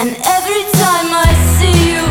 And every time I see you,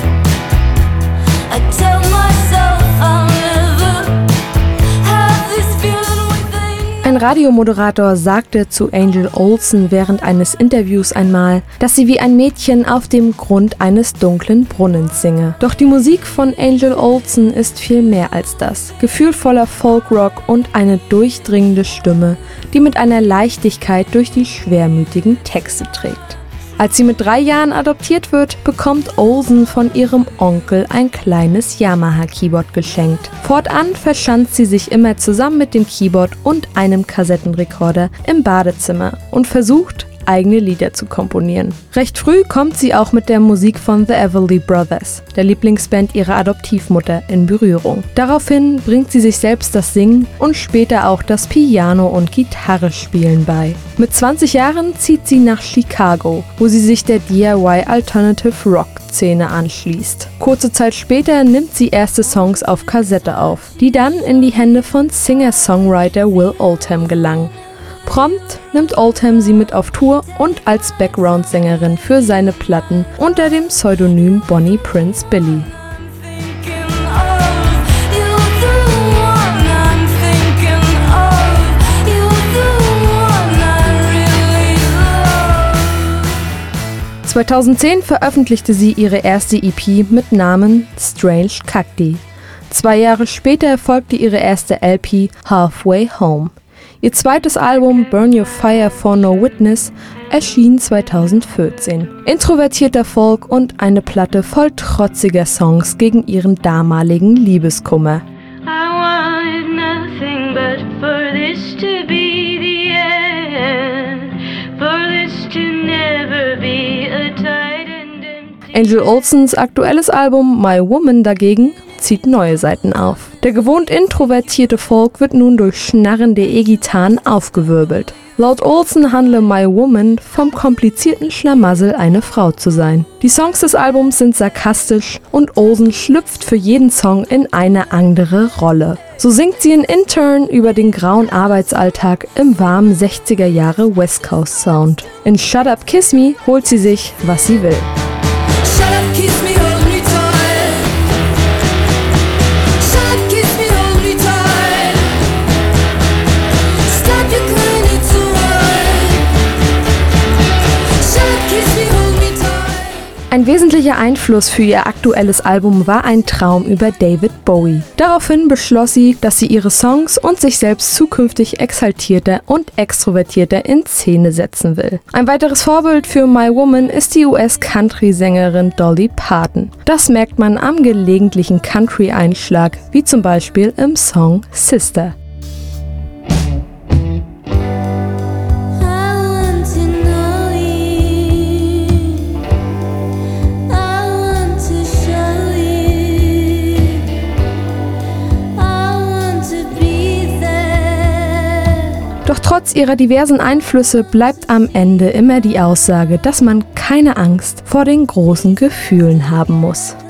I tell myself I'll never have this feeling within. Ein Radiomoderator sagte zu Angel Olsen während eines Interviews einmal, dass sie wie ein Mädchen auf dem Grund eines dunklen Brunnens singe. Doch die Musik von Angel Olsen ist viel mehr als das. Gefühlvoller Folkrock und eine durchdringende Stimme, die mit einer Leichtigkeit durch die schwermütigen Texte trägt. Als sie mit 3 Jahren adoptiert wird, bekommt Olsen von ihrem Onkel ein kleines Yamaha-Keyboard geschenkt. Fortan verschanzt sie sich immer zusammen mit dem Keyboard und einem Kassettenrekorder im Badezimmer und versucht, eigene Lieder zu komponieren. Recht früh kommt sie auch mit der Musik von The Everly Brothers, der Lieblingsband ihrer Adoptivmutter, in Berührung. Daraufhin bringt sie sich selbst das Singen und später auch das Piano- und Gitarrespielen bei. Mit 20 Jahren zieht sie nach Chicago, wo sie sich der DIY Alternative Rock Szene anschließt. Kurze Zeit später nimmt sie erste Songs auf Kassette auf, die dann in die Hände von Singer-Songwriter Will Oldham gelangen. Prompt nimmt Oldham sie mit auf Tour und als Background-Sängerin für seine Platten unter dem Pseudonym Bonnie Prince Billy. Thinking of you're the one I'm thinking of. You're the one I really love. 2010 veröffentlichte sie ihre erste EP mit Namen Strange Cacti. 2 Jahre später folgte ihre erste LP Halfway Home. Ihr zweites Album Burn Your Fire for No Witness erschien 2014. Introvertierter Folk und eine Platte voll trotziger Songs gegen ihren damaligen Liebeskummer. I wanted nothing but for this to be the end, for this to never be a tight and empty. Angel Olsens aktuelles Album My Woman dagegen zieht neue Seiten auf. Der gewohnt introvertierte Folk wird nun durch schnarrende E-Gitarren aufgewirbelt. Laut Olsen handle My Woman vom komplizierten Schlamassel, eine Frau zu sein. Die Songs des Albums sind sarkastisch und Olsen schlüpft für jeden Song in eine andere Rolle. So singt sie in Intern über den grauen Arbeitsalltag im warmen 60er Jahre West Coast Sound. In Shut Up Kiss Me holt sie sich, was sie will. Shut up, kiss me, hold me tight. Shut up, kiss me, hold me tight. Stop your crying, it's alright. Shut up, kiss me, hold me tight. Ein wesentlicher Einfluss für ihr aktuelles Album war ein Traum über David Bowie. Daraufhin beschloss sie, dass sie ihre Songs und sich selbst zukünftig exaltierter und extrovertierter in Szene setzen will. Ein weiteres Vorbild für My Woman ist die US-Country-Sängerin Dolly Parton. Das merkt man am gelegentlichen Country-Einschlag, wie zum Beispiel im Song Sister. Doch trotz ihrer diversen Einflüsse bleibt am Ende immer die Aussage, dass man keine Angst vor den großen Gefühlen haben muss.